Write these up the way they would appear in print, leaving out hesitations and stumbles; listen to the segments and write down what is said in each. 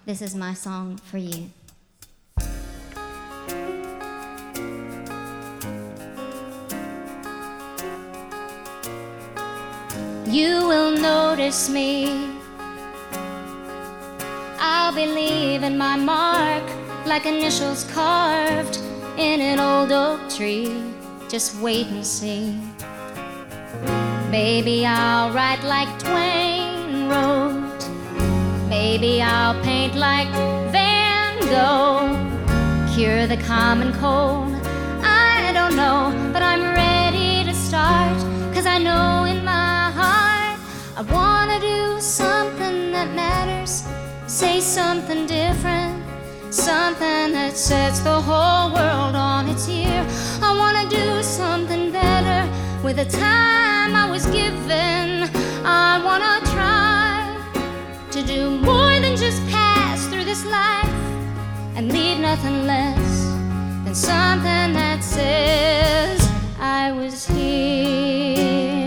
This is my song for you. You will notice me. I'll be leaving my mark like initials carved in an old oak tree. Just wait and see. Maybe I'll write like Twain wrote. Maybe I'll paint like Van Gogh. Cure the common cold. I don't know, but I'm ready to start. 'Cause I know in my heart I wanna do something that matters. Say something different, something that sets the whole world on its ear. I wanna do something better with the time I was given. I wanna try to do more than just pass through this life and leave nothing less than something that says I was here.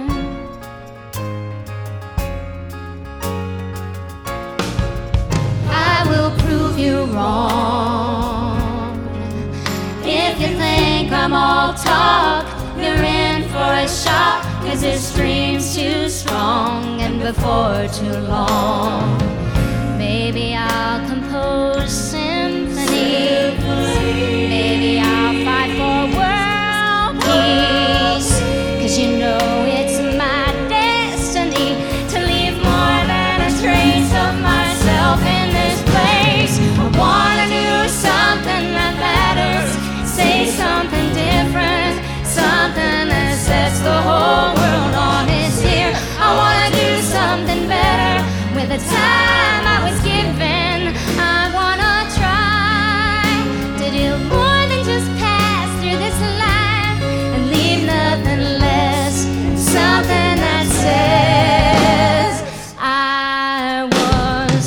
I will prove you wrong. If you think I'm all talk, you're in for a shock. 'Cause this dream's too strong, and before too long, maybe I'll compose symphonies. Maybe I'll fight for world peace. 'Cause you know it's my destiny to leave more than a trace of myself in this place. I wanna do something that matters. Say something different, something that sets the whole world on its ear. I wanna do something better with the time I was given. I wanna try to do more than just pass through this life and leave nothing less. Something that says I was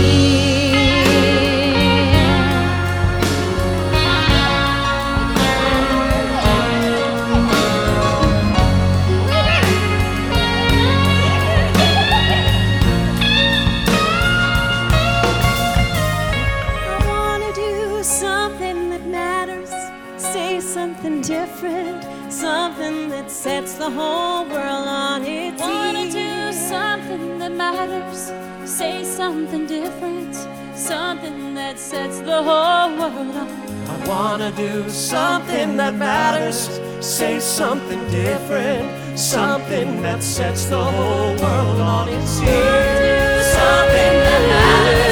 something different, something that sets the whole world on its ear. Wanna do something that matters. Say something different, something that sets the whole world on. I wanna do something that matters. Say something different, something that sets the whole world on its ear. Something that matters.